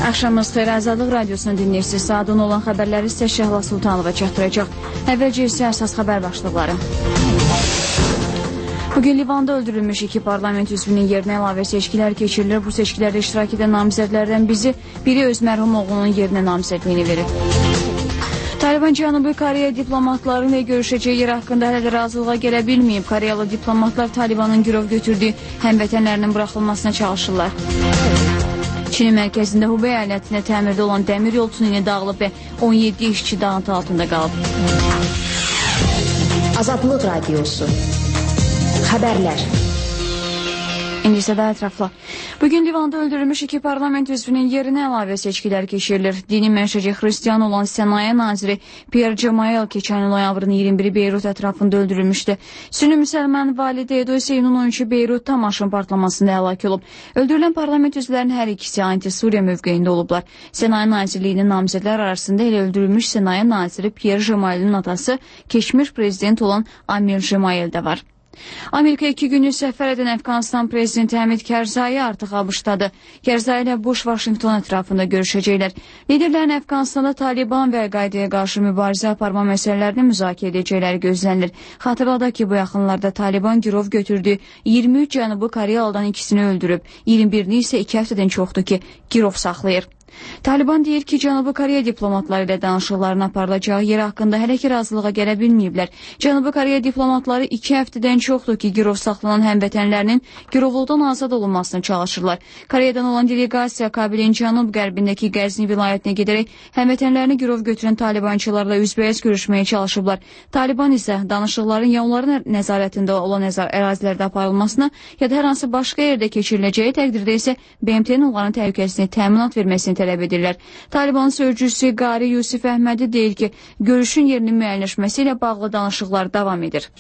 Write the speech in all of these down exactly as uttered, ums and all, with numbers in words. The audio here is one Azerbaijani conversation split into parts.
Axşamınız xeyir, Azadlıq Radiosunu dinləyirsiniz. Saat on olan xəbərləri isə Şəhla Sultanova çatdıracaq. Əvvəlcə isə əsas xəbər başlıqları. Bugün Livanda öldürülmüş iki parlament üzvünün yerinə əlavə seçkilər keçirilir. Bu seçkilərdə iştirak edən namizədlərdən bizi biri öz mərhum oğlunun yerinə namizədliyini verir. Taliban Cənubi Koreya diplomatları ilə görüşəcəyi yer haqqında hələ də razılığa gələ bilməyib. Koreyalı diplomatlar Talibanın girov götürdüyü həmvətənlərinin buraxılmasına çalışırlar. Çinin mərkəzində Hubei əyalətində təmirdə olan dəmir yol tuneli dağılıb və on yeddi işçi dağıntı altında qalıb. Azadlıq Radiosu Xəbərlər. İndi isə daha ətraflı. Bugün Livanda öldürülmüş iki parlament üzvünün yerinə əlavə seçkilər keçirilir. Dini mənşəci xristiyan olan Sənaye naziri Pierre Gemayel keçən il noyabrın iyirmi biri Beyrut ətrafında öldürülmüşdü. Sünni müsəlman valide Edo Hüseynun on üçü Beyrut Tamaşın partlamasında həlak olub. Öldürülən parlament üzvlərinin hər ikisi anti-Suriya mövqeyində olublar. Sənaye nazirliyinin namizədlər arasında elə öldürülmüş Sənaye naziri Pierre Gemayelin atası keçmiş prezident olan Amir Gemayel də var. Amerika iki günlük səfər edən Əfqanistan prezidenti Həmid Kərzai artıq ABŞ-dadır. Kərzai ilə Bush-Vaşinqton ətrafında görüşəcəklər. Liderlərin Əfqanistanda Taliban və Əl-Qaidəyə qarşı mübarizə aparma məsələlərini müzakirə edəcəkləri gözlənilir. Xatırladaq ki, bu yaxınlarda Taliban girov götürdüyü iyirmi üç Cənubi Koreyalıdan ikisini öldürüb. iyirmi birini isə iki həftədən çoxdur ki, girov saxlayır. Taliban deyir ki, Cənubi Koreya diplomatları ilə danışıqların aparılacağı yer haqqında hələ ki razılığa gələ bilməyiblər. Cənubi Koreya diplomatları iki həftədən çoxdur ki, girov saxlanan həmvətənlərinin girovluqdan azad olunmasını çalışırlar. Koreyadan olan delegasiya Kabilin cənub-qərbindəki Qəzni vilayətinə gedərək həmvətənlərini girov götürən talibançılarla üzbəüz görüşməyə çalışıblar. Taliban isə danışıqların ya onların nəzarətində olan ərazilərdə aparılmasına, ya da hər hansı başqa yerdə keçiriləcəyi təqdirdə isə B M T-nin onların təhlükəsini təminat verməsini tələb edirlər. Talibanın sözcüsü Qari Yusif Əhmədi deyir ki, görüşün yerinin müəyyənləşməsi ilə bağlı danışıqlar davam edir.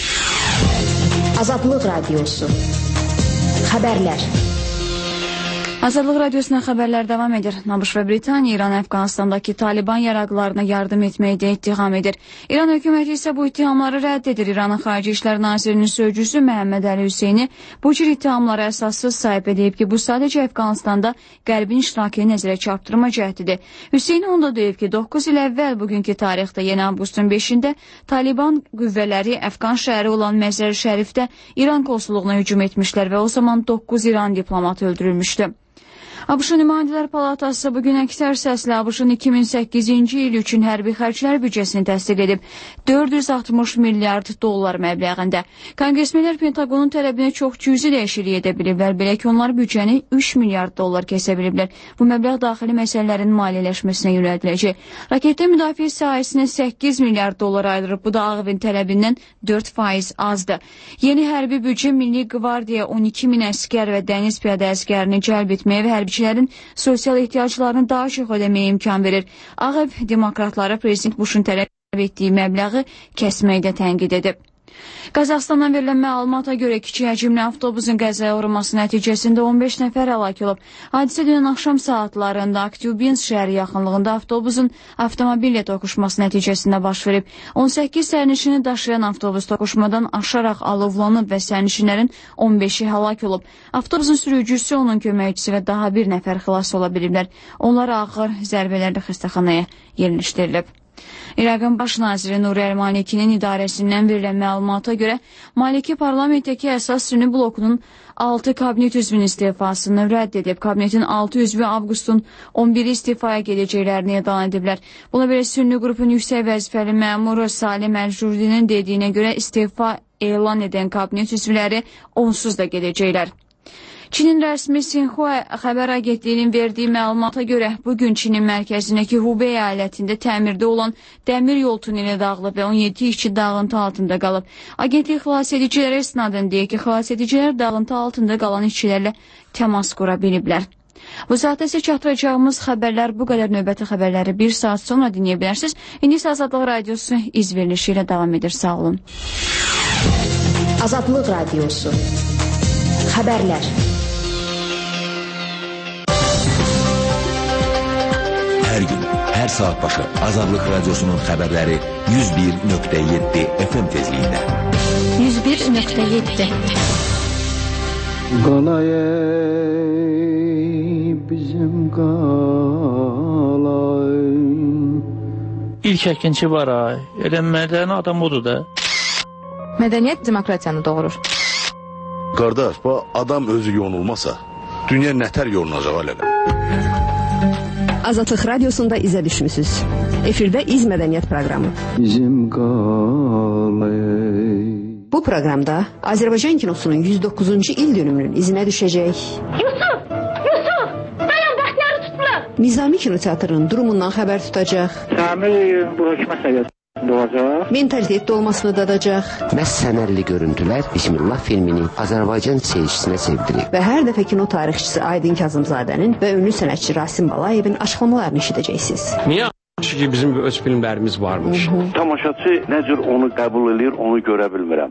Azadlıq Radiosu Xəbərlər. Azadlıq Radiosuna xəbərlər davam edir. ABŞ və Britaniya İran Əfqanistandakı Taliban yaraqlarına yardım etməkdə ittiham edir. İran hökuməti isə bu ittihamları rədd edir. İranın Xarici İşlər Nazirinin sözcüsü Məhəmməd Əli Hüseyni bu cür ittihamları əsassız sayıb edib ki, bu sadəcə Əfqanistanda Qərbin iştirakını nəzərə çarpdırma cəhdidir. Hüseyni onda deyib ki, doqquz il əvvəl bugünkü tarixdə, yəni avqustun beşində Taliban qüvvələri Əfqan şəhəri olan Məzər Şərifdə İran konsulluğuna hücum etmişlər və o zaman doqquz İran diplomatı öldürülmüşdü. ABŞ-ın Nümayəndələr Palatası bugün əksər səslə ABŞ-ın iki min səkkizinci il üçün hərbi xərclər büdcəsini təsdiq edib dörd yüz altmış milyard dollar məbləğində. Konqresmenlər Pentagonun tələbinə çox cüzi dəyişiklik edə biliblər, belə ki, onlar büdcəni üç milyard dollar kəsə biliblər. Bu məbləğ daxili məsələlərin maliyyələşməsinə yönəldiləcək. Raketdə müdafiə sahəsinə səkkiz milyard dollar ayrılıb, bu da Ağ Evin tələbindən dörd faiz azdır. Yeni hərbi büdcə Milli Qvardiya on iki min əskər və dəniz piyada əskərini cəlb etməyə və hərbi sosial ehtiyaclarını daha çox ödəməyə imkan verir. Ağ Ev demokratları Prezident Bush'un tələb etdiyi məbləği kəsməkdə tənqid edib. Qazaxıstandan verilən məlumata görə kiçik həcmli avtobusun qəzaya uğraması nəticəsində on beş nəfər həlak olub. Hadisə dünən axşam saatlarında Aktyubinsk şəhəri yaxınlığında avtobusun avtomobillə toqquşması nəticəsində baş verib. on səkkiz sərnişini daşıyan avtobus toqquşmadan aşaraq alovlanıb və sərnişinlərin on beşi həlak olub. Avtobusun sürücüsü, onun köməkçisi və daha bir nəfər xilas ola biliblər. Onlar ağır zərbələrlə xəstəxanaya yerləşdirilib. İraqın baş naziri Nuri Əl-Malikinin idarəsindən verilən məlumata görə Maliki parlamentdəki əsas sünni blokunun altı kabinet üzvünün istifasını rədd edib. Kabinetin altı üzvü avqustun on biri istifaya gedəcəklərini elan ediblər. Buna belə sünni qrupun yüksək vəzifəli məmuru Salim Əl-Jurdinin dediyinə görə istifa elan edən kabinet üzvləri onsuz da gedəcəklər. Çinin rəsmi Sinhua xəbər agentliyinin verdiyi məlumata görə bugün Çinin mərkəzindəki Hubei əyalətində təmirdə olan dəmir yol tuneli dağılıb və on yeddi işçi dağıntı altında qalıb. Agentlik xilas edicilərə istinadən deyir ki, xilas edicilər dağıntı altında qalan işçilərlə təmas qura biliblər. Bu saatda isə çatdıracağımız xəbərlər bu qədər. Növbəti xəbərləri bir saat sonra dinləyə bilərsiniz. İndi isə Azadlıq Radiosu iz verilişi ilə davam edir. Sağ olun. Azadlıq Radiosu Xəbərlər. Hər gün, hər saat başı Azadlıq Radiosunun xəbərləri yüz bir nöqtə yeddi F M tezliyində. yüz bir nöqtə yeddi. Qalay bizim qal İlk əkinçi var ay. Elə mədəni adam odur da. Mədəniyyət demokratiyanı doğurur. Qardaş, bu adam özü yonulmasa, dünya nətər yolunacaq alələ? Azadlıq Radiosunda izə düşmüsünüz. Efirdə İz Mədəniyyət proqramı. Bizim Bu proqramda Azərbaycan kinosunun yüz doqquzuncu il dönümünün izinə düşəcək. Yusuf! Yusuf! Dayan, bəxtiyarı tutdular! Nizami Kinoteatrının durumundan xəbər tutacaq. Təmir bu hökumət səviyyəsində olacaq. Mentalitetdə olmasını dadacaq. Məs sənərli görüntülər Bismillah filmini Azərbaycan seyircisinə sevdirib. Və hər dəfə kino tarixçisi Aydın Kazımzadənin və ünlü sənətçi Rasim Balayevin açıqlamalarını eşidəcəksiniz. Niyə? Çünki bizim öz filmlərimiz varmış. Hı -hı. Tamaşaçı nə cür onu qəbul edir, onu görə bilmirəm.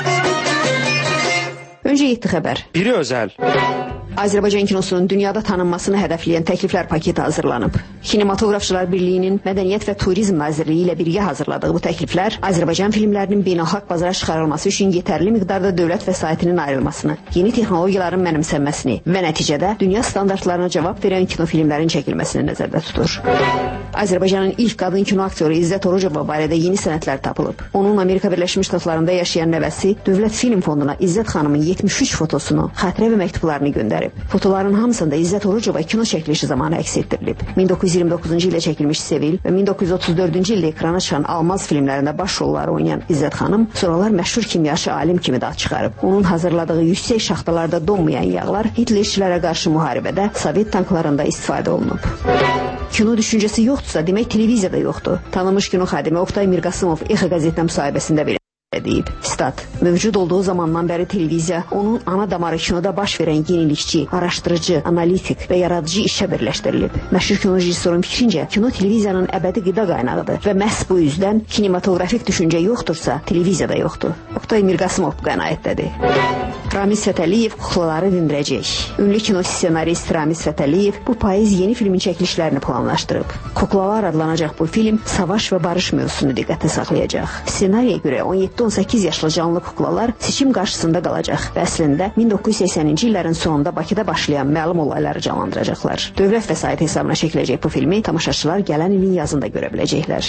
Öncə yeddi xəbər. Biri özəl. Azərbaycan kinosunun dünyada tanınmasını hədəfləyən təkliflər paketi hazırlanıb. Kinematografçılar Birliyinin Mədəniyyət və Turizm Nazirliyi ilə birgə hazırladığı bu təkliflər Azərbaycan filmlərinin beynəlxalq bazara çıxarılması üçün yetərli miqdarda dövlət vəsaitinin ayrılmasını, yeni texnologiyaların mənimsənməsini və nəticədə dünya standartlarına cavab verən kino filmlərin çəkilməsini nəzərdə tutur. Azərbaycanın ilk qadın kino aktyoru İzzət Orucova barədə yeni sənədlər tapılıb. Onun Amerika Birləşmiş Ştatlarında yaşayan nəvəsi Dövlət Film Fonduna İzzət xanımın yetmiş üç fotosunu, xatirə və məktublarını göndərib. Fotoların hamısında İzzət Orucova kino çəkilişi zamanı əks etdirilib. min doqquz yüz iyirmi doqquzuncu ildə çəkilmiş Sevil və min doqquz yüz otuz dördüncü ildə ekrana çıxan Almaz filmlərində baş rolları oynayan İzzət xanım sonralar məşhur kimyaçı alim kimi də ad çıxarıb. Onun hazırladığı yüksək şaxtalarda donmayan yağlar Hitlerçilərə qarşı müharibədə Sovet tanklarında istifadə olunub. Kino düşüncəsi yoxdursa, demək televiziyada yoxdur. Tanınmış kino xadimi Oqtay Mirqasımov Exa qəzetinə müsahibəsində belə deyib. Stat: Mövcud olduğu zamandan bəri televiziya onun ana damarı kinoda baş verən yenilikçi, araşdırıcı, analitik və yaradıcı işə birləşdirilib. Məşhur kino rejissorun fikrincə, kino televiziyanın əbədi qida qaynağıdır və məhz bu üzdən kinematografik düşüncə yoxdursa, televiziyada yoxdur. Oqtay Mirqasımov bu qənaətdədir. Ramiz Fətəliyev kuklaları dindirəcək. Ünlü kino ssenarist Ramiz Fətəliyev bu payız yeni filmin çəkilişlərini planlaşdırıb. Kuklalar adlanacaq bu film savaş və barış mövzusunu diqqətə saxlayacaq. Ssenariyə görə on yeddi on səkkiz yaşlı canlı kuklalar seçim qarşısında qalacaq və əslində min doqquz yüz səksəninci illərin sonunda Bakıda başlayan məlum olayları canlandıracaqlar. Dövlət vəsaiti hesabına çəkiləcək bu filmi tamaşaçılar gələn ilin yazında görə biləcəklər.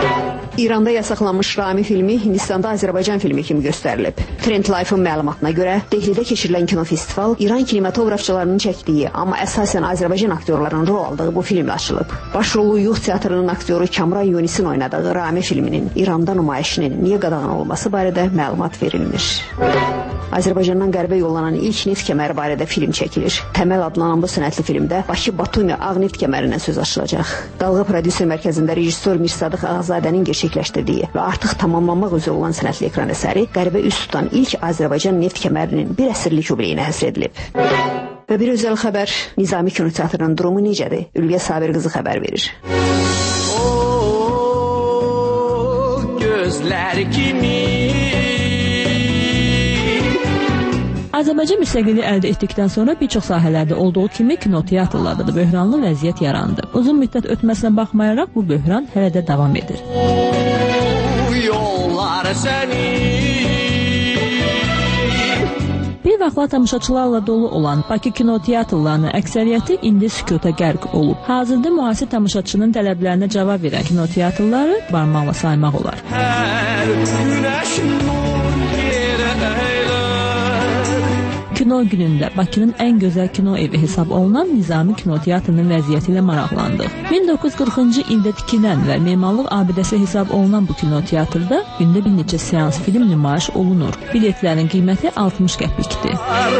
İranda yasaqlanmış Rami filmi Hindistanda Azərbaycan filmi kimi göstərilib. Trend Life-ın məlumatına görə Dehlidə keçirilən kino festival İran kinematografçılarının çəkdiyi, amma əsasən Azərbaycan aktyorlarının rol aldığı bu filmlə açılıb. Baş rolu Yuğ teatrının aktyoru Kamran Yunisin oynadığı Rami filminin İranda nümayişinin niyə qadağan olması barədə məlumat verilmir. Azərbaycandan qərbə yollanan ilk neft kəməri barədə film çəkilir. Təməl adlanan bu sənətli filmdə Bakı-Batumi Ağ neft kəmərindən söz açılacaq. Dalğa prodüser mərkəzində rejissor Mirsadıq Ağzadənin gerçəkləşdirdiyi və artıq tamamlanmaq üzrə olan sənətli ekran əsəri qərbə üst tutan ilk Azərbaycan neft kəmərinin bir əsrlik yubileyinə həsr edilib. Və bir özəl xəbər, Nizami Kinoteatrının durumu necədir? Ülviyə Sabir qızı xəbər verir. O gözlər kimi Azərbaycan müstəqilliyi əldə etdikdən sonra bir çox sahələrdə olduğu kimi kinoteatrlarda da böhranlı vəziyyət yarandı. Uzun müddət ötməsinə baxmayaraq bu böhran hələ də davam edir. Yollar səni Bir vaxtlar tamaşaçılarla dolu olan Bakı kinoteatrlarının əksəriyyəti indi sükuta qərq olub. Hazırda müasir tamaşaçının tələblərinə cavab verən kinoteatrları barmaqla saymaq olar. Hər günəşin nur yerə əylər. Kino günündə Bakının ən gözəl kino evi hesab olunan Nizami Kinoteatrının vəziyyəti ilə maraqlandıq. min doqquz yüz qırxıncı ildə tikilən və memarlıq abidəsi hesab olunan bu kinoteatrda gündə bir neçə seans film nümayiş olunur. Biletlərin qiyməti altmış qəpikdir.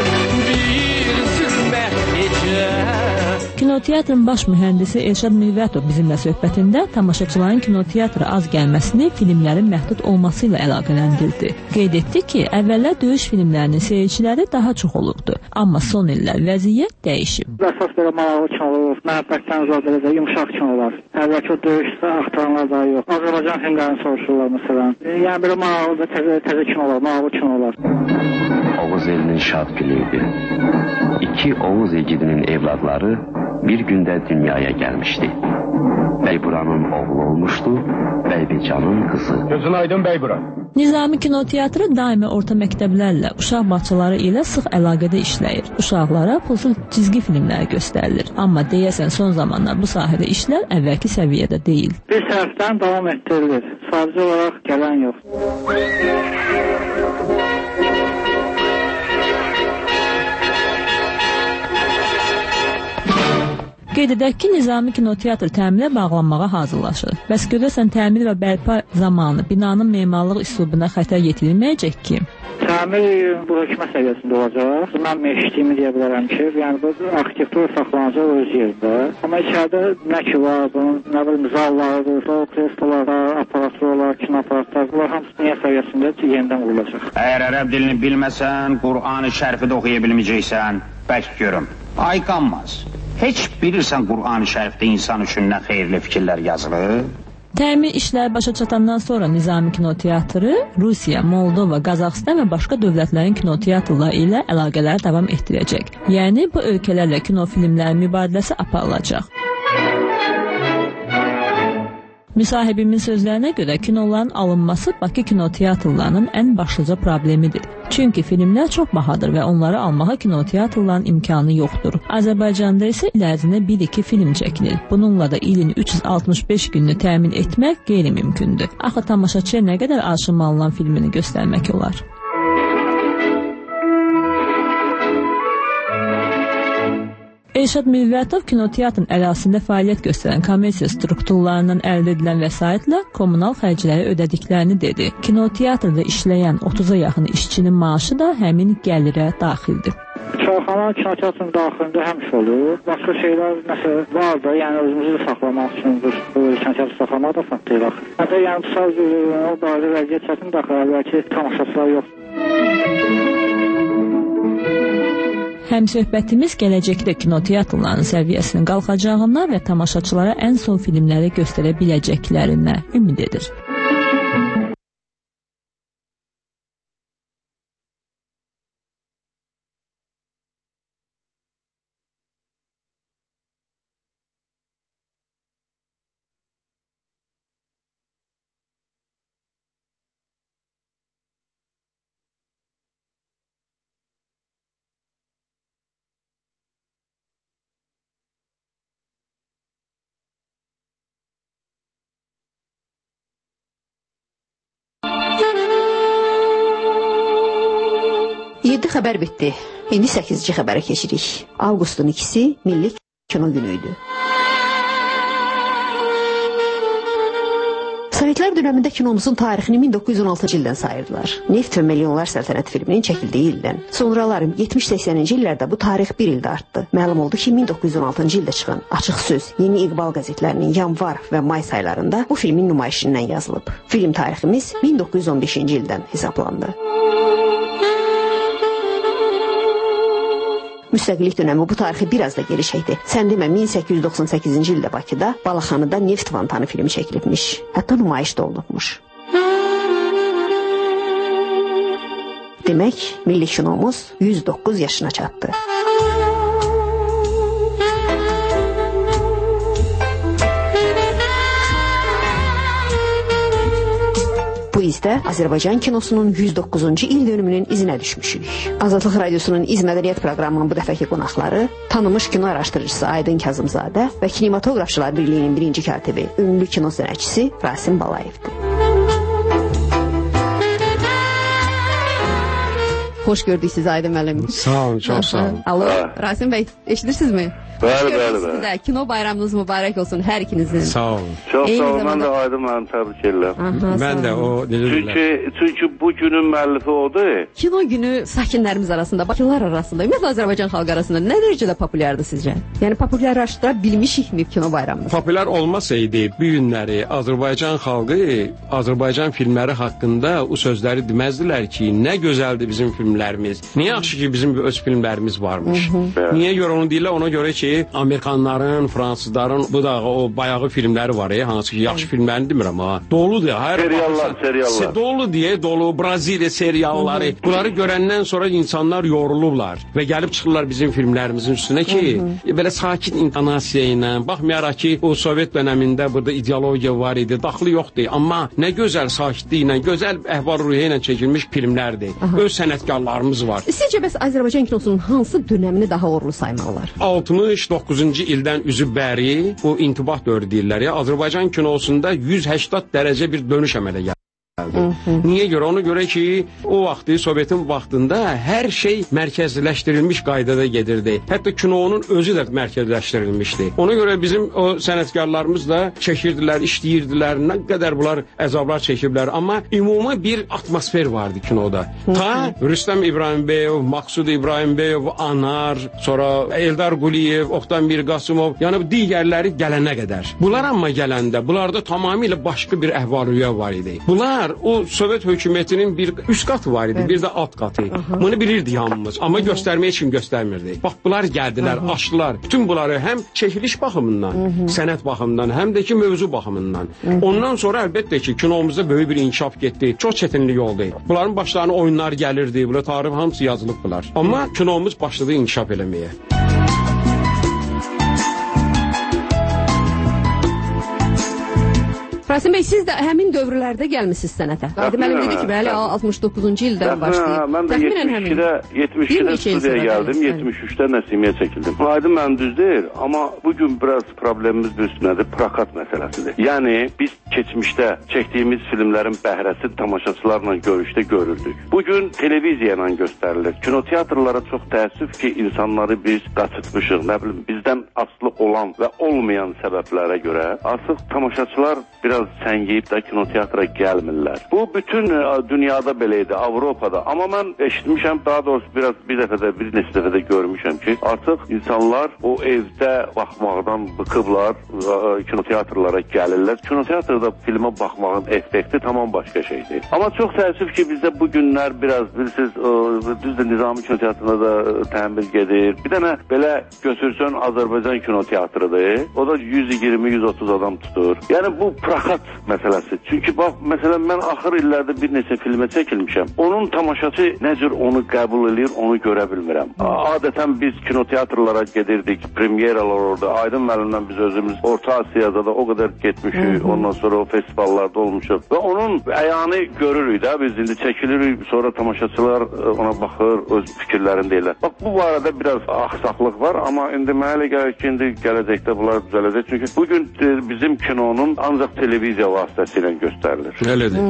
Kinoteatrın baş mühəndisi Elşad Mürvətov bizimlə söhbətində tamaşaçıların kinoteatra az gəlməsini filmlərin məhdud olması ilə əlaqələndirdi. Qeyd etdi ki, əvvəllər döyüş filmlərinin seyirciləri daha çox olurdu, amma son illər vəziyyət dəyişib. Əsas belə maraqlı kinolar, məhəbbətdən zədələcək yumşaq kinolar. Əvvəlki o döyüşdə axtaranlar daha yox. Azərbaycan filmlərini soruşurlar məsələn. Yəni belə maraqlı və təzə, təzə kinolar, maraqlı kinolar. Oğuz elinin şad günüydü. İki Oğuz egidinin evladları bir gündə dünyaya gəlmişdi. Bəyburanın oğlu olmuşdu, Bəybecanın qızı. Gözün aydın Bəybura. Nizami kinoteatrı daimi orta məktəblərlə, uşaq bağçaları ilə sıx əlaqədə işləyir. Uşaqlara pulsuz cizgi filmlər göstərilir. Amma deyəsən son zamanlar bu sahədə işlər əvvəlki səviyyədə deyil. Bir tərəfdən davam etdirilir. Sadəcə olaraq gələn yox. Qeyd edək ki, Nizami kinoteatr təmirə bağlanmağa hazırlaşır. Bəs görəsən təmir və bərpa zamanı binanın memarlıq üslubuna xətər yetirilməyəcək ki? Təmir bu hökumət səviyyəsində olacaq. Mən eşitdiyimi deyə bilərəm ki, yəni bu arxitektur saxlanacaq öz yerində. Amma içəridə nə ki var, bunun nə bilim zallarıdır, sol krestolar, aparaturlar, kino aparatlar, bunlar hamısı dünya səviyyəsində yenidən qurulacaq. Əgər ərəb dilini bilməsən, Qur'an-ı Şərifi də oxuya bilməyəcəksən, bəlkə görüm. Ay qanmaz. Heç bilirsən Qur'an-ı Şərifdə insan üçün nə xeyirli fikirlər yazılır? Təmir işləri başa çatandan sonra Nizami kinoteatrı Rusiya, Moldova, Qazaxıstan və başqa dövlətlərin kinoteatrları ilə əlaqələri davam etdirəcək. Yəni bu ölkələrlə kinofilmlərin mübadiləsi aparılacaq. Müsahibimin sözlərinə görə kinoların alınması Bakı kinoteatrlarının ən başlıca problemidir. Çünki filmlər çox bahadır və onları almağa kinoteatrların imkanı yoxdur. Azərbaycanda isə il ərzində bir iki film çəkilir. Bununla da ilin üç yüz altmış beş gününü təmin etmək qeyri-mümkündür. Axı tamaşaçıya nə qədər arşın alınan filmini göstərmək olar? Elşad Mürvətov kinoteatrın ərazisində fəaliyyət göstərən kommersiya strukturlarından əldə edilən vəsaitlə kommunal xərcləri ödədiklərini dedi. Kinoteatrda işləyən otuza yaxın işçinin maaşı da həmin gəlirə daxildir. Çayxana kinoteatrın daxilində həmişə olur. Başqa şeylər məsələ var da, yəni özümüzü də saxlamaq üçün bu kinoteatrı saxlamaq da fənd deyil axı. Hətta yəni sadəcə o barədə vəziyyət çətin daxil, bəlkə tamaşaçılar yox. Həm söhbətimiz gələcəkdə kinoteatrların səviyyəsinin qalxacağına və tamaşaçılara ən son filmləri göstərə biləcəklərinə ümid edir. yeddi xəbər bitdi. İndi səkkizinci xəbərə keçirik. Avqustun ikisi Milli Kino Günü idi. Sovetlər dönəmində kinomuzun tarixini min doqquz yüz on altıncı ildən sayırdılar. Neft və Milyonlar Səltənət filminin çəkildiyi ildən. Sonralar yetmiş səksəninci illərdə bu tarix bir ildə artdı. Məlum oldu ki, min doqquz yüz on altıncı ildə çıxan Açıq Söz, Yeni İqbal qəzetlərinin yanvar və may saylarında bu filmin nümayişindən yazılıb. Film tariximiz min doqquz yüz on beşinci ildən hesablandı. Müstəqillik dönəmi bu tarixi biraz da geri çəkdi. Sən demə, min səkkiz yüz doxsan səkkizinci ildə Bakıda Balaxanıda Neft Vantanı filmi çəkilibmiş. Hətta nümayiş də olunubmuş. Demək, milli kinomuz yüz doqquz yaşına çatdı. Bu izdə Azərbaycan kinosunun yüz doqquzuncu il dönümünün izinə düşmüşük. Azadlıq Radiosunun İz Mədəniyyət proqramının bu dəfəki qonaqları tanınmış kino araşdırıcısı Aydın Kazımzadə və Kinematografçılar Birliyinin birinci katibi, ünlü kino sənətçisi Rasim Balayevdir. Xoş gördük sizi Aydın müəllim. Sağ olun, çox sağ olun. Alo, Rasim bəy, eşidirsinizmi? Bəli, bəli, bəli. Kino bayramınız mübarək olsun hər ikinizin. Sağ olun. Çox sağ olun, mən də Aydın müəllim təbrik edirəm. Mən də o çünki, çünki bu günün müəllifi odur. Kino günü sakinlərimiz arasında, bakılar arasında, ümumiyyətlə Azərbaycan xalqı arasında nə dərəcədə populyardır sizcə? Yəni populyarlaşdıra bilmişikmi kino bayramını? Populyar olmasaydı bu günləri Azərbaycan xalqı Azərbaycan filmləri haqqında o sözləri deməzdilər ki, nə gözəldir bizim filmlərimiz. Niyə yaxşı ki bizim öz filmlərimiz varmış. Niyə görə onu deyirlər? Ona görə ki ki, Amerikanların, Fransızların bu da o bayağı filmləri var, e, hansı ki, yaxşı filmlərini demirəm ha. Doludur. Hər seriallar, seriallar. Dolu deyə dolu, Braziliya serialları. Hı -hı. Bunları görəndən sonra insanlar yorulurlar və gəlib çıxırlar bizim filmlərimizin üstünə ki, Hı -hı. belə sakit intonasiya ilə, baxmayaraq ki, o Sovet dönəmində burada ideologiya var idi, daxlı yoxdur. Amma nə gözəl sakitliklə, gözəl əhval-ruhiyyə ilə çəkilmiş filmlərdir. Aha. Öz sənətkarlarımız var. Sizcə bəs Azərbaycan kinosunun hansı dönəmini daha uğurlu saymaq olar? altmış doqquzuncu ildən üzü bəri, o intibah dövrü deyirlər ya, Azərbaycan kinosunda yüz səksən dərəcə bir dönüş əmələ gəldi. Niyə görə? Ona görə ki, o vaxtı, Sovetin vaxtında hər şey mərkəzləşdirilmiş qaydada gedirdi. Hətta kinonun özü də mərkəzləşdirilmişdi. Ona görə bizim o sənətkarlarımız da çəkirdilər, işləyirdilər, nə qədər bunlar əzablar çəkiblər. Amma ümumi bir atmosfer vardı kinoda. Ta Rüstəm İbrahimbəyev, Maqsud İbrahimbəyev, Anar, sonra Eldar Quliyev, Oqtan Mirqasımov, yəni digərləri gələnə qədər. Bunlar amma gələndə, bunlarda tamamilə başqa bir əhval-ruhiyyə var idi. Bunlar o Sovet hökumətinin bir üst qatı var idi, evet. Bir də alt qatı. Aha. Bunu bilirdi hamımız, amma Aha. göstərməyə kim göstərmirdi. Bax, bunlar gəldilər, Aha. açdılar. Bütün bunları həm çəkiliş baxımından, Aha. sənət baxımından, həm də ki, mövzu baxımından. Aha. Ondan sonra əlbəttə ki, kinomuzda böyük bir inkişaf getdi. Çox çətinlik oldu. Bunların başlarına oyunlar gəlirdi, bunlar tarix hamısı yazılıbdılar. Amma kinomuz başladı inkişaf eləməyə. Rasim bəy, siz də həmin dövrlərdə gəlmisiniz sənətə. Qadim müəllim dedi ki, bəli, altmış doqquzuncu ildən başlayıb. Mən də yetmiş ikidə studiyaya gəldim, yetmiş üçdə Nəsimiyyə çəkildim. Aydın mənim düz deyil, amma bugün biraz problemimiz bir üstünədir, prakat məsələsidir. Yəni, biz keçmişdə çəkdiyimiz filmlərin bəhrəsi tamaşaçılarla görüşdə görürdük. Bugün televiziya ilə göstərilir. Kinoteatrlara çox təəssüf ki, insanları biz qaçıtmışıq, nə bilim, bizdən asılı olan və olmayan səbəblərə görə artıq tamaşaçılar biraz səngiyib də kinoteatra gəlmirlər. Bu bütün dünyada belə idi, Avropada. Amma mən eşitmişəm, daha doğrusu biraz bir dəfədə, bir neçə dəfədə görmüşəm ki, artıq insanlar o evdə baxmaqdan bıxıblar, kinoteatrlara gəlirlər. Kinoteatrda filmə baxmağın effekti tamam başqa şeydir. Amma çox təəssüf ki, bizdə bu günlər biraz, bilirsiniz, düzdür, Nizami kinoteatrına da təmir gedir. Bir dənə belə götürsən Azərbaycan kinoteatrıdır, o da yüz iyirmi yüz otuz adam tutur. Yəni bu prakat məsələsi. Çünki bax, məsələn, mən axır illərdə bir neçə filmə çəkilmişəm. Onun tamaşaçı nə cür onu qəbul edir, onu görə bilmirəm. Adətən biz kinoteatrlara gedirdik, premyeralar orada. Aydın müəllimlə biz özümüz Orta Asiyada da o qədər getmişik, ondan sonra o festivallarda olmuşuq. Və onun əyanı görürük də, biz indi çəkilirik, sonra tamaşaçılar ona baxır, öz fikirlərini deyirlər. Bax, bu barədə biraz axsaqlıq var, amma indi mənə elə gəlir ki, indi gələcəkdə bunlar düzələcək. Çünki bugün bizim kinonun ancaq televiziya vasitəsilə göstərilir. Elədir.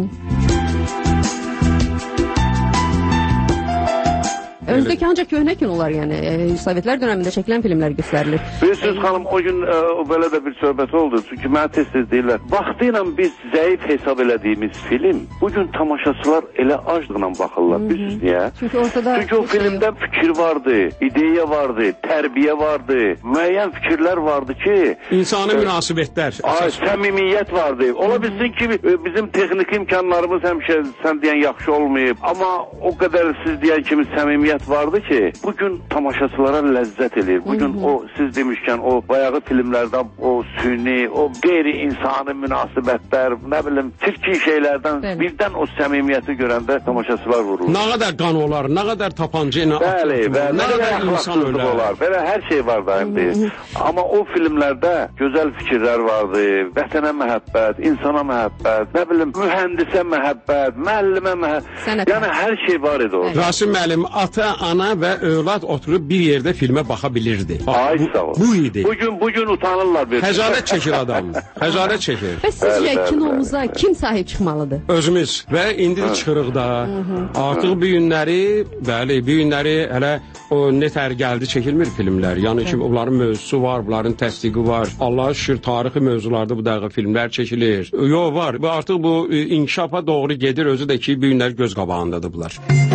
Özdəki ancaq köhnə kinolar, yəni Sovetlər dönəmində çəkilən filmlər göstərilir. Bilirsiniz xanım, o gün ə, belə də bir söhbət oldu. Çünki mənə tez-tez deyirlər, vaxtı ilə biz zəif hesab elədiyimiz film, bugün tamaşaçılar elə aclıqla baxırlar. Bilirsiniz niyə? Çünki ortada... Çünki o filmdə fikir vardı, ideya vardı, tərbiyə vardı, müəyyən fikirlər vardı ki... İnsani ə, münasibətlər. Ay, səmimiyyət vardı. Ola bilsin ki, bizim texniki imkanlarımız həmişə sən deyən yaxşı olmayıb. Amma o qədər siz deyən kimi səmimiyyət vardı ki, bugün tamaşaçılara ləzzət eləyir. Bugün Hı -hı. o, siz demişkən, o bayağı filmlərdən o süni, o qeyri-insani münasibətlər, nə bilim, çirkin şeylərdən Bəli. birdən o səmimiyyəti görəndə tamaşaçılar vurulur. Nə qədər qan olar, nə qədər tapanca ilə Bəli, bəli, nə qədər insan olar. Belə hər şey var da indi. Amma o filmlərdə gözəl fikirlər vardı, vətənə məhəbbət, insana məhəbbət, nə bilim, mühəndisə məhəbbət, müəllimə məhəbbət, yəni hər şey var idi orada. Rasim müəllim, ata, ana və övlad oturub bir yerdə filmə baxa bilirdi. Ay, sağ ol. Bu idi. Bugün, bugün utanırlar. Xəcalət çəkir adam. Xəcalət çəkir. Və sizcə kinomuza kim sahib çıxmalıdır? Özümüz. Və indi də çıxırıq da. Artıq bu günləri, bəli, bu günləri hələ o nətər gəldi çəkilmir filmlər. Yəni ki, onların mövzusu var, bunların təsdiqi var. Allah'a şükür, tarixi mövzularda bu dəqiqə filmlər çəkilir. Yox, var. Və artıq bu inkişafa doğru gedir. Özü də ki, bu günlər göz qabağındadır bunlar.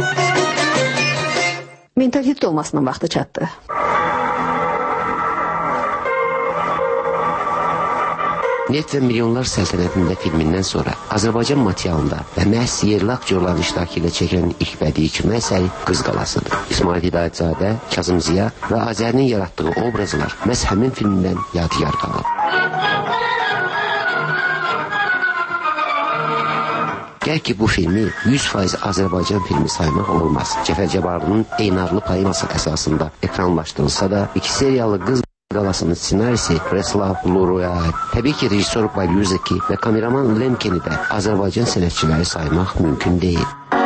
Mentalitet olmasının vaxtı çatdı. Net və Milyonlar Səltənətində filmindən sonra Azərbaycan materialında və məhz yerli aktyorların iştirakı ilə çəkilən ilk bədii kino əsəri Qız Qalasıdır. İsmail Hidayətzadə, Kazım Ziya və Azərinin yaratdığı obrazlar məhz həmin filmdən yadigar qalıb. Gəl ki, bu filmi yüz faiz Azərbaycan filmi saymaq olmaz. Cəfər Cabbarlının Eynarlı poeması əsasında ekranlaşdırılsa da, iki seriyalı Qız Qalasının ssenarisi Reslav Luruya, təbii ki, rejissor Balyuzeki və kameraman Lemkeni də Azərbaycan sənətçiləri saymaq mümkün deyil.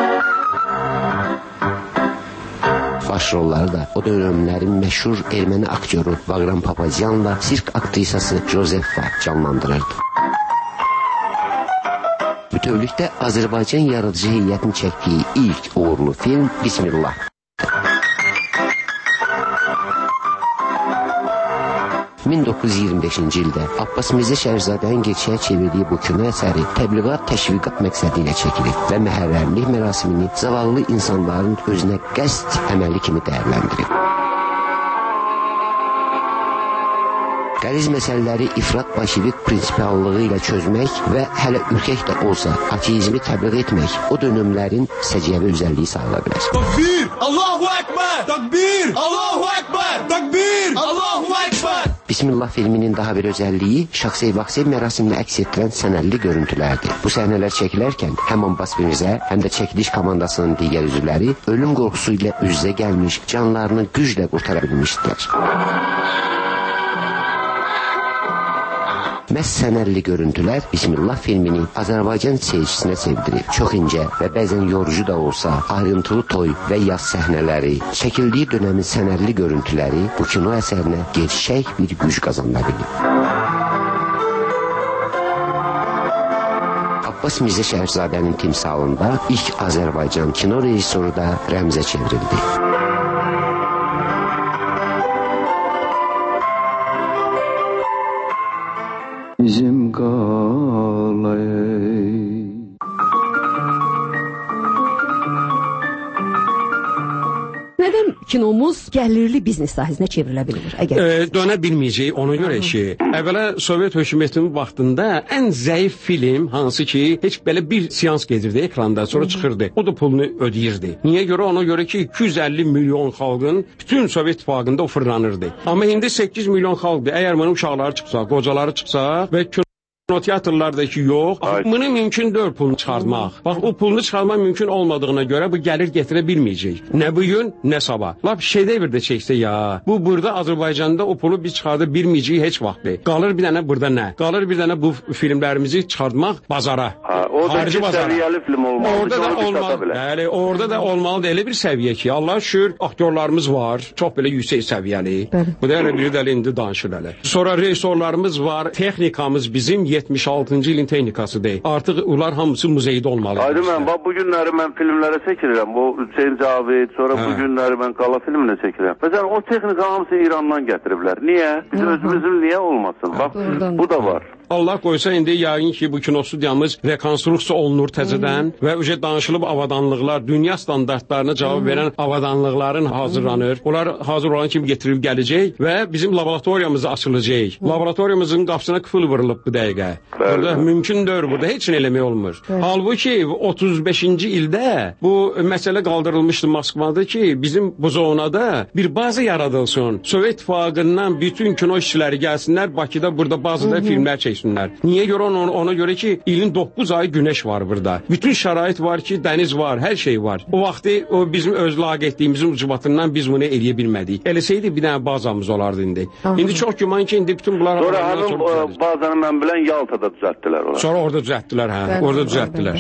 Başrolları da o dövrlərin məşhur erməni aktyoru Vaqran Papazyanla sirk aktrisası Josefa canlandırırdı. Bütövlükdə Azərbaycan yaradıcı heyətinin çəkdiyi ilk uğurlu film Bismillah. min doqquz yüz iyirmi beşinci ildə Abbas Mirzə Şəhərzadənin gerçəyə çevirdiyi bu kino əsəri təbliğat təşviqat məqsədi ilə çəkilib və məhərrəmlik mərasimini zavallı insanların özünə qəsd əməli kimi dəyərləndirib. Qəliz məsələləri ifrat bolşevik prinsipiallığı ilə çözmək və hələ ürkək də olsa ateizmi təbliğ etmək o dönümlərin səciyyəvi özəlliyi sayıla bilər. Takbir! Allahu Ekber! Takbir! Allahu Ekber! Takbir! Allahu Ekber! Bismillah filminin daha bir özəlliyi şəxsi vaxtsev mərasimini əks etdirən sənədli görüntülərdir. Bu səhnələr çəkilərkən həm Abbas Mirzə, həm də çəkiliş komandasının digər üzvləri ölüm qorxusu ilə üz-üzə gəlmiş, canlarını güclə qurtara bilmişdilər. Məhz sənədli görüntülər Bismillah filmini Azərbaycan seyircisinə sevdirib. Çox incə və bəzən yorucu da olsa, ayrıntılı toy və yaz səhnələri, çəkildiyi dönəmin sənədli görüntüləri bu kino əsərinə gerçək bir güc qazandıra bilib. Abbas Mirzə Şəhərzadənin timsalında ilk Azərbaycan kino rejissoru da rəmzə çevrildi. Bizim qalay Nədən kinomuz gəlirli biznes sahisinə çevrilə bilir? Əgər e, dönə bilməyəcək, ona görə ki, əvvələ Sovet hökumətinin vaxtında ən zəif film, hansı ki, heç belə bir seans gedirdi ekranda, sonra çıxırdı. O da pulunu ödəyirdi. Niyə görə? Ona görə ki, iki yüz əlli milyon xalqın bütün Sovet İttifaqında o fırlanırdı. Amma indi səkkiz milyon xalqdır. Əgər bunun uşaqları çıxsa, qocaları çıxsa və kinoteatrlardakı yox, bunu mümkün deyil pulunu çıxartmaq. Bax, o pulunu çıxartmaq mümkün olmadığına görə bu gəlir getirə bilməyəcək. Nə bugün, nə sabah. Lap şeydə bir də çəksə ya, bu burada Azərbaycanda o pulu biz çıxarda bilməyəcək heç vaxtdır. Qalır bir dənə burada nə? Qalır bir dənə bu filmlərimizi çıxartmaq bazara. Ha, o da ki, səviyyəli film olmalı. Orada da olmalı. Bəli, orada da olmalıdır elə bir səviyyə ki, Allah şükür, aktyorlarımız var, çox belə yüksək səviyyəli. Bu da elə biri də indi danışır elə. Sonra rejissorlarımız var, texnikamız bizim yetmiş altıncı ilin texnikasıdır. Artıq onlar hamısı muzeydə olmalıdır. Aydın mən, bax, bu günləri mən filmlərə çəkirəm. Bu Hüseyin Cavid, sonra hə. Bu günləri mən Qala filminə çəkirəm. Məsələn, o texnika hamısı İrandan gətiriblər. Niyə? Biz Hı -hı. özümüzün niyə olmasın? Bax, Hı bu da var. Allah qoysa indi yəqin ki, bu kinostudiyamız rekonstruksiya olunur təzədən və ücə danışılıb avadanlıqlar, dünya standartlarına cavab Hı -hı. verən avadanlıqların hazırlanır. Onlar hazır olan kimi getirilib gələcək və bizim laboratoriyamız açılacaq. Hı -hı. Laboratoriyamızın qapısına qıfıl vurulub bu dəqiqə. Burada mümkün deyil, burada heç nə eləmək olmur. Bəli. Halbuki otuz beşinci ildə bu məsələ qaldırılmışdı Moskvada ki, bizim bu zonada bir baza yaradılsın. Sovet İttifaqından bütün kino işçiləri gəlsinlər, Bakıda burada bazada Hı -hı. filmlər çəksinlər. Niyə görə? Ona, ona görə ki, ilin doqquz ayı günəş var burada. Bütün şərait var ki, dəniz var, hər şey var. O vaxtı o bizim öz laqetliyimizin ucubatından biz bunu eləyə bilmədik. Eləsəydi bir dənə bazamız olardı indi. Aha. İndi çox güman ki, indi bütün bunlar... Sonra hanım bazanı mən bilən Yaltada düzəltdilər. Onlar. Sonra orada düzəltdilər, hə. Ben orada düzəltdilər.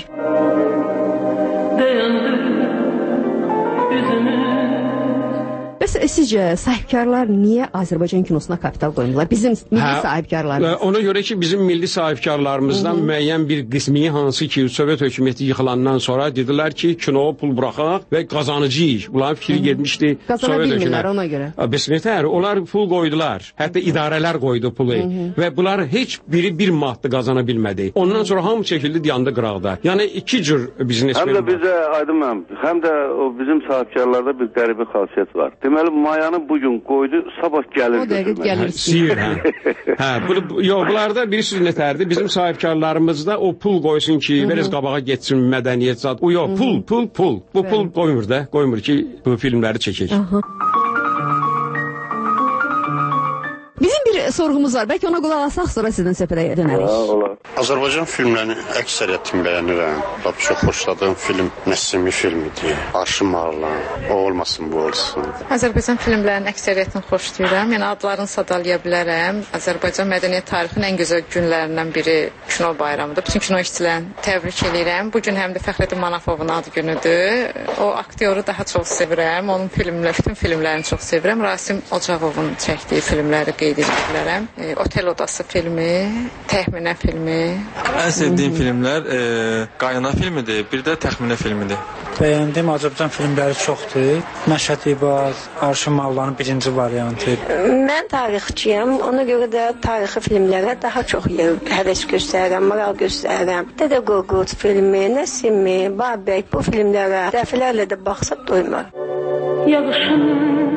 Bəs sizcə sahibkarlar niyə Azərbaycan kinosuna kapital qoymuyorlar? Bizim milli hə, sahibkarlarımız. Ona görə ki, bizim milli sahibkarlarımızdan Hı -hı. müəyyən bir qismi hansı ki, Sovet hökuməti yıxılandan sonra dedilər ki, kinoya pul buraxaq və qazanıcıyıq. Bunların fikri getmişdi. Qazana bilmirlər ona görə. Bəs nətər? Onlar pul qoydular. Hətta idarələr qoydu pulu. Hı -hı. Və bunlar heç biri bir maddə qazana bilmədi. Ondan sonra hamı çəkildi yandı qıraqda. Yəni iki cür biznesmen var. Həm də bizə, Aydın mənim, həm də o bizim sahibkarlarda bir qəribə xasiyyət var. Deməli, mayanı bugün qoydu, sabah gəlir. O dəqiq gəlir. Siyir, hə. Hə, bu, yox, bunlarda bilirsiniz nətərdir? Bizim sahibkarlarımızda o pul qoysun ki, biraz qabağa getsin mədəniyyət zat. O yox, pul, pul, pul. Bu pul qoymur da, qoymur ki, bu filmləri çəkək. Bizim bir sorğumuz var. Bəlkə ona qulaq asaq, sonra sizdən söhbətə dönərik. Azərbaycan filmlərini əksəriyyətini bəyənirəm. Lap çox xoşladığım film Nəsimi filmidir. Arşın Marlan. O olmasın, bu olsun. Azərbaycan filmlərinin əksəriyyətini xoşlayıram. Yəni adlarını sadalaya bilərəm. Azərbaycan mədəniyyət tarixinin ən gözəl günlərindən biri kino bayramıdır. Bütün kino işçilərini təbrik edirəm. Bu gün həm də Fəxrəddin Manafovun ad günüdür. O aktyoru daha çox sevirəm. Onun filmlər, bütün filmlərini çox sevirəm. Rasim Ocağovun çəkdiyi filmləri qeyd edə bilərəm. E, Otel Odası filmi, Təxminə filmi. Ən sevdiyim filmlər e, Qayna filmidir, bir də Təxminə filmidir. Bəyəndiyim Azərbaycan filmləri çoxdur. Məşhəd İbaz, Arşın Marlanın birinci variantı. Mən tarixçiyəm, ona görə də tarixi filmlərə daha çox yer həvəs göstərirəm, maraq göstərirəm. Dədə Qorqud filmi, Nəsimi, Babək bu filmlərə dəfələrlə də baxsaq doymar. Yağışın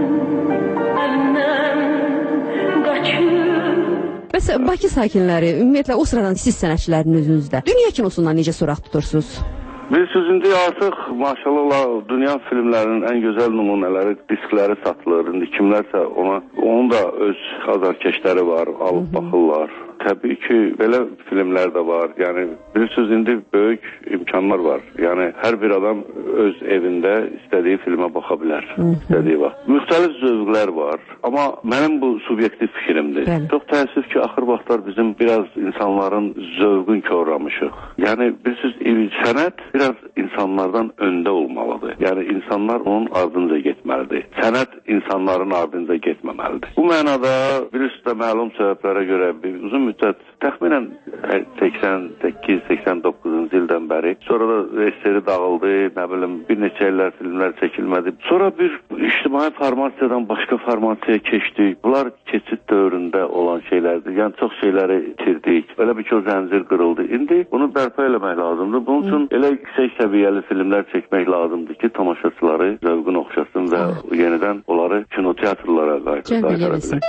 əlindən qaçır. Bəs Bakı sakinləri, ümumiyyətlə o sıradan siz sənətçilərin özünüzdə dünya kinosundan necə soraq tutursunuz? Bilirsiniz, indi artıq maşallah dünya filmlərinin ən gözəl nümunələri, diskləri satılır. İndi kimlərsə ona, onun da öz azarkeşləri var, alıb baxırlar. Təbii ki, belə filmlər də var. Yəni, bilirsiniz, indi böyük imkanlar var. Yəni, hər bir adam öz evində istədiyi filmə baxa bilər. İstədiyi vaxt. Müxtəlif zövqlər var. Amma mənim bu subyektiv fikrimdir. Bəli. Çox təəssüf ki, axır vaxtlar bizim biraz insanların zövqün körramışıq. Yəni, bilirsiniz, sənət biraz insanlardan öndə olmalıdır. Yəni, insanlar onun ardınca getməlidir. Sənət insanların ardınca getməməlidir. Bu mənada, bilirsiniz də məlum səbəblərə görə bir uzun müddət, təxminən səksən səkkiz səksən doqquzuncu ildən bəri, sonra da rejissori dağıldı, nə bilim, bir neçə illər filmlər çəkilmədi. Sonra bir ictimai formasiyadan başqa formasiyaya keçdik. Bunlar keçid dövründə olan şeylərdir. Yəni, çox şeyləri itirdik. Öyle bir ki, o zəncir qırıldı. İndi bunu bərpa eləmək lazımdır. Bunun üçün elə yüksək səviyyəli filmlər çəkmək lazımdır ki, tamaşaçıları zövqün oxşasın və yenidən onları kinoteatrlara qaytarabilir.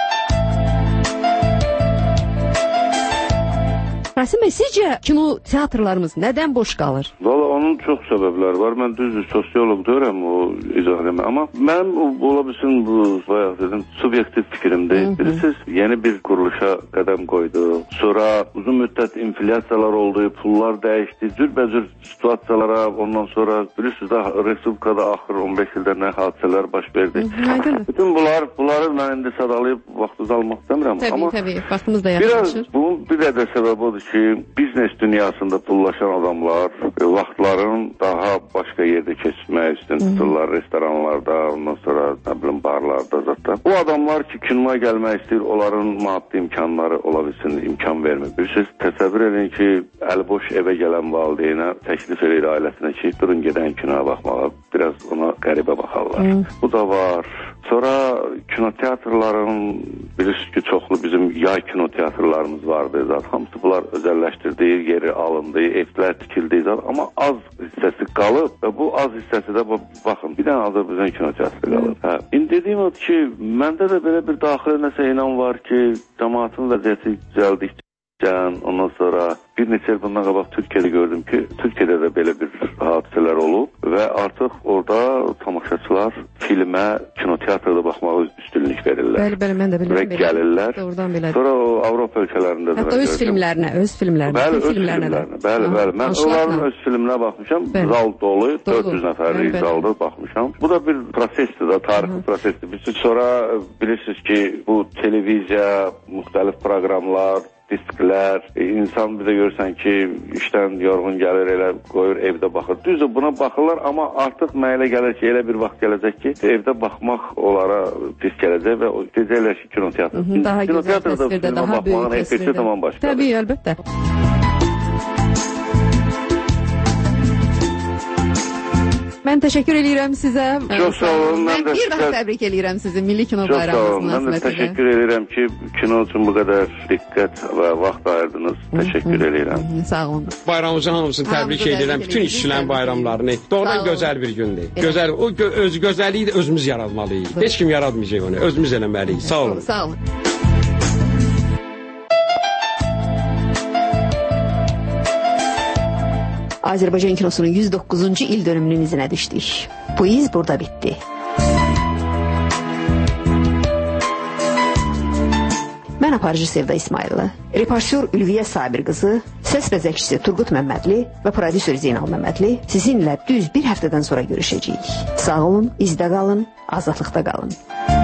Rasim bəy, sizcə kino teatrlarımız nədən boş qalır? Valla onun çox səbəbləri var. Mən düzdür, sosiolog deyirəm o izah eləmə. Amma mənim ola bilsin bu bayaq dedim, subyektiv fikrimdir. Bilirsiniz, yeni bir quruluşa qədəm qoydu. Sonra uzun müddət inflyasiyalar oldu, pullar dəyişdi, cürbəcür situasiyalara, ondan sonra bilirsiniz də Respublikada axır on beş ildə nə hadisələr baş verdi. Bütün bunlar, bunları mən indi sadalayıb vaxtınızı almaq istəmirəm. Təbii, Amma təbii, vaxtımız da yaxınlaşır. Biraz bunun bir də səbəbi odur ki, biznes dünyasında pullaşan adamlar e, vaxtların daha başqa yerdə keçmək üçün tuturlar, restoranlarda, ondan sonra nə bilim barlarda zaten. Bu adamlar ki, kinoya gəlmək istəyir, onların maddi imkanları ola bilsin, imkan vermir. Bir söz təsəvvür edin ki, əliboş evə gələn valideynə təklif edir ailəsinə ki, durun gedən kinoya baxmağa, biraz ona qəribə baxarlar. Hmm. Bu da var. Sonra kinoteatrların bilirsiniz ki, çoxlu bizim yay kinoteatrlarımız vardı. Zaten hamısı bunlar özəlləşdirdiyi, yeri alındı, evlər tikildi. Amma az hissəsi qalıb və bu az hissəsi də baxın, bir dənə Azərbaycan kinoteatrı qalıb. Hə. İndi dediyim odur ki, məndə də belə bir daxili nəsə inan var ki, cəmaatın vəziyyəti düzəldikcə, ondan sonra bir neçə il bundan qabaq Türkiyədə gördüm ki, Türkiyədə də belə bir hadisələr olub və artıq orada tamaşaçılar filmə, kinoteatrda baxmağa üstünlük verirlər. Bəli, bəli, mən də bilirəm. Və gəlirlər. Doğrudan belədir. Sonra o Avropa ölkələrində də hətta öz filmlərinə, öz filmlərinə. Bəli, öz filmlərinə. Bəli, bəli. Mən onların öz filminə baxmışam. Zal dolu, dörd yüz nəfərlik zalda baxmışam. Bu da bir prosesdir da, tarixi prosesdir. Biz sonra bilirsiniz ki, bu televiziya, müxtəlif proqramlar, disklər, e, insan bir də görürsən ki, işdən yorğun gəlir, elə qoyur, evdə baxır. Düzdür, buna baxırlar, amma artıq mənə elə gəlir ki, elə bir vaxt gələcək ki, evdə baxmaq onlara pis gələcək və deyəcəklər ki, kinoteatr. Daha gözəl təsvirdə, daha böyük təsvirdə. Tamam başqa. Təbii, əlbəttə. Mən təşəkkür edirəm sizə. Çox sağ olun. Mən bir daha təbrik edirəm sizi Milli Kino Bayramınız münasibətilə. Mən də təşəkkür edirəm ki, kino üçün bu qədər diqqət və vaxt ayırdınız. Təşəkkür edirəm. Sağ olun. Bayramımızın hamısını təbrik edirəm. Bütün işçilərin bayramlarını. Doğrudan gözəl bir gündür. Gözəl, o gö öz gözəlliyi də özümüz yaratmalıyıq. Heç kim yaratmayacaq onu. Özümüz eləməliyik. Sağ olun. Sağ olun. Azərbaycan kinosunun yüz doqquzuncu il dönümünün izinə düşdük. Bu iz burada bitdi. Mən aparıcı Sevda İsmayıllı, reportyor Ülviyə Sabir qızı, səs bəzəkçisi Turqut Məmmədli və prodüser Zeynal Məmmədli sizinlə düz bir həftədən sonra görüşəcəyik. Sağ olun, izdə qalın, azadlıqda qalın.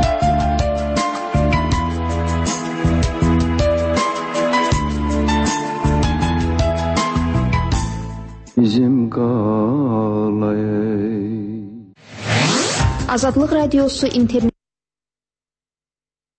Bizim qalay. Azadlıq Radiosu internet